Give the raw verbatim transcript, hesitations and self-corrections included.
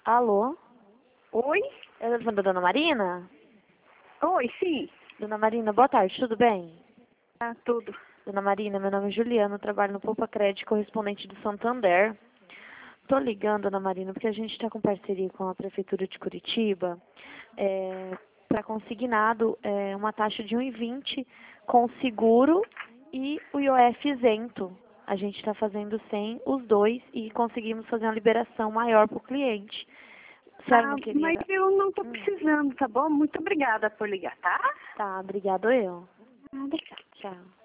Alô? Oi? Eu tô falando da Dona Marina? Oi, sim. Dona Marina, boa tarde, tudo bem? Ah, tudo. Dona Marina, meu nome é Juliana, eu trabalho no Poupa Crédito, correspondente do Santander. Tô ligando, Dona Marina, porque a gente está com parceria com a Prefeitura de Curitiba é, para consignado é, uma taxa de um e vinte com seguro e o I O F isento. A gente está fazendo sem os dois e conseguimos fazer uma liberação maior para o cliente. A senhora Ah, não queria... mas eu não tô Hum, precisando, tá bom? Muito obrigada por ligar, tá? tá, obrigado eu. Ah, obrigada. Tchau.